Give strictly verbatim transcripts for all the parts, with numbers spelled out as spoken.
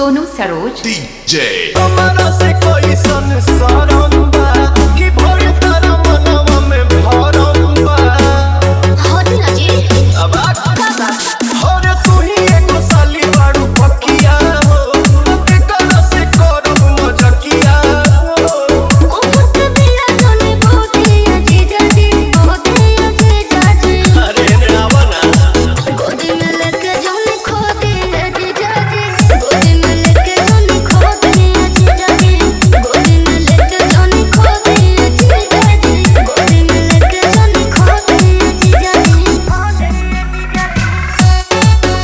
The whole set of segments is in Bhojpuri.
सोनू सरोज डीजे हमारा से कोई संसारम बा कि भर तारा मनवा में भरम बा। होती ना जी अब हर तू ही एगो साली बारू पकिया हो के करा से करब मजकिया हो। ओ पुत बिया तोने बहुते अजीजा जी बहुते अजीजा जी अरे ने आवा ना गोदी में लेके जाने खो दिए अजीजा जी गोदी में लेके जाने खो दिए अजीजा जी गोदी में लेके जाने खो दिए अजीजा जी गोदी में लेके जाने खो दिए अजीजा जी खो दिए अजीजा जी।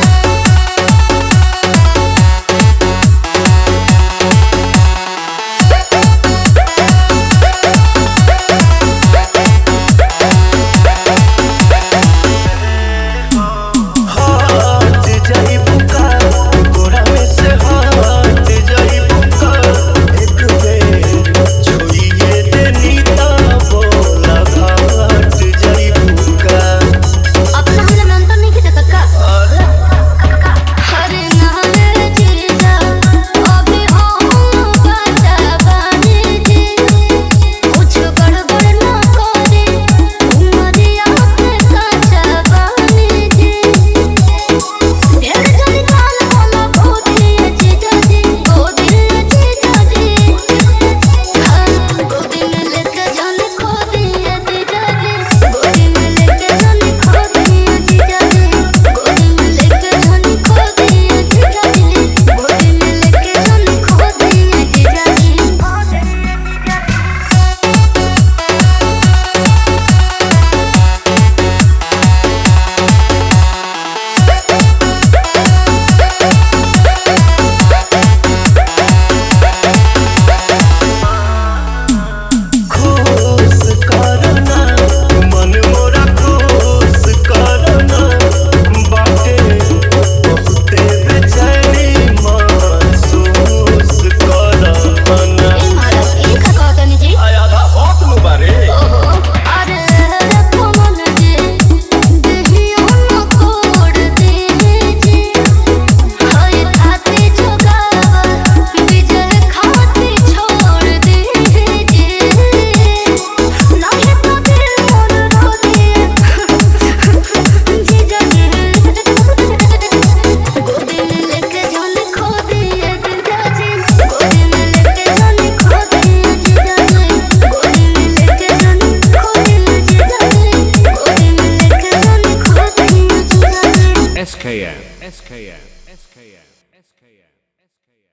हट जाई बुका गोरा में से हट जाई बुका एक बेर छोड़िए देनी ता बोला हट जाई बुका। अपना हमरा मन तो नहीं खिदक का अरे हरे नारे जीजा अभी हम बचा बानी जी कुछ गड़बड़ ना करे उमरिया पे कचा बानी जी ढेर जली काल वाला गोदी जीजा जी गोदी जीजा जी हाँ गोदी में लेके जाने खो दिए जीजा जी गोदी में लेके जाने खो दिए जीजा जी गोदी में लेके जाने खो दिए जीजा जी गोदी में लेके जाने खो दिए जीजा जी खो दिए जीजा जी। खुश करना मन मोरा खुश करना बाटे बहुते बेचैनी महसूस करना। ए महाराज ई का कहतनी जी आया था बहुत मुबारे ओहो अरे रखो मन जी देहियो न कोड़ दे जी हाय खाती जोगावा विजय खाती छोड़ दे जी नहीं तो दिल मोर रो दिए जीजा जी गोदी में लेके जाने खो दिए जीजा जी गोदी में लेके जाने खो दिए जीजा जी गोदी में लेके जाने खो दिए जीजा जी गोदी में लेके जाने खो दिए जीजा जी S K M S K M